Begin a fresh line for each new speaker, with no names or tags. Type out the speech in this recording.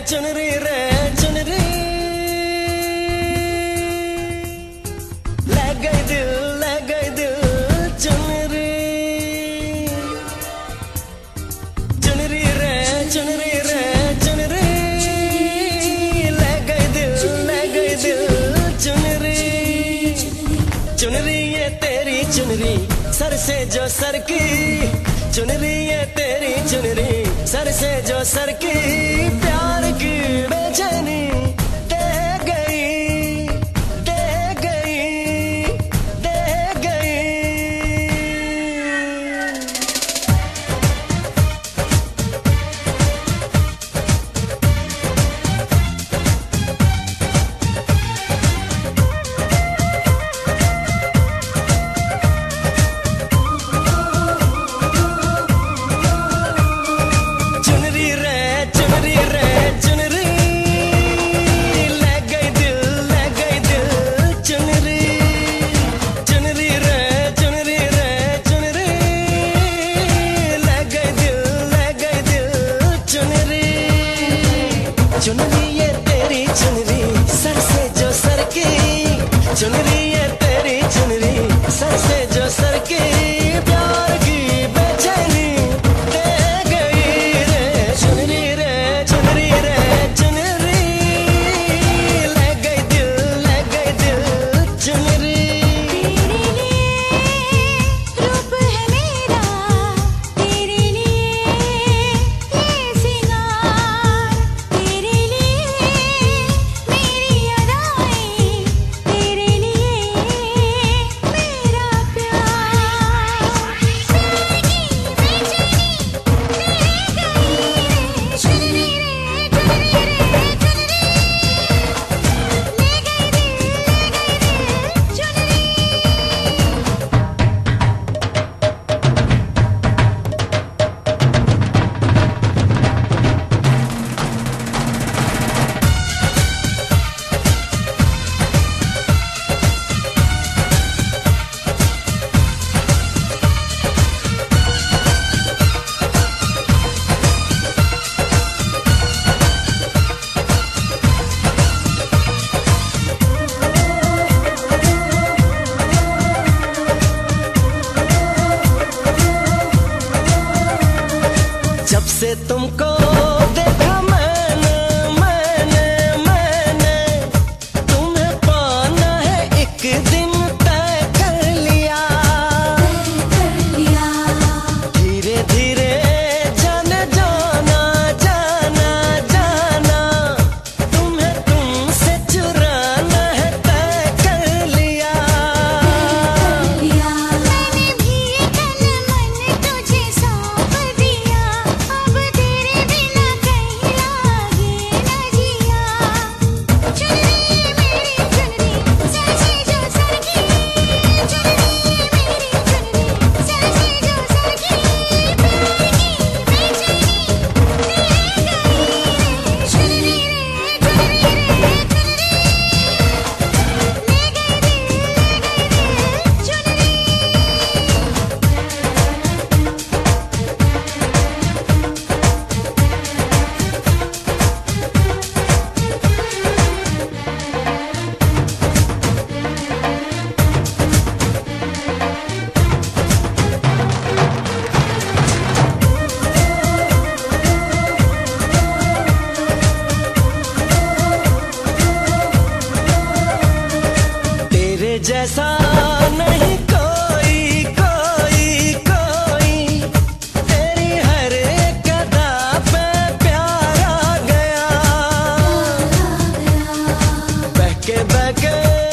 चुनरी रे चुनरी, ले गई दिल चुनरी। चुनरी रे चुनरी रे चुनरी, ले गई दिल चुनरी। चुनरी ये तेरी चुनरी सर से जो सर की, चुनरी ये तेरी चुनरी सर से जो सर की, प्यार की बेचैनी दे गई दे गई दे गई। चुनरी ये तेरी चुनरी सर से जो सर की, चुनरी ये तेरी चुनरी सर से जो सर की, प्यार की बेचैनी दे गई रे। चुनरी रे चुनरी रे चुनरी, ले गई दिल चुनरी।
तेरे लिए रूप है मेरा, तेरे लिए ये सिंगार, तेरे लिए मेरी अदाएं, तेरे लिए मेरा प्यार। जिंदगी बेचैनी दे गई रे, चुनरी रे चुनरी रे चुनरी, ले गई दिल चुनरी।
जब से तुमको देखा मैंने तुम्हें पाना है एक दिन तय कर लिया। धीरे धीरे जाना तुम्हें तुमसे चुराना है तय कर लिया।
मैंने भी तन मन तुझे सौंप दिया, अब तेरे बिना कहीं लागे न जिया। चुनरी मेरी चुनरी सर से जो सर की, चुनरी मेरी चुनरी सर से जो सर की, प्यार की बेचैनी दे गई रे। चुनरी रे चुनरी रे चुनरी, ले गई दिल चुनरी।
तेरे जैसा नहीं कोई तेरी हर एक अदा पे प्यार आ गया। बहके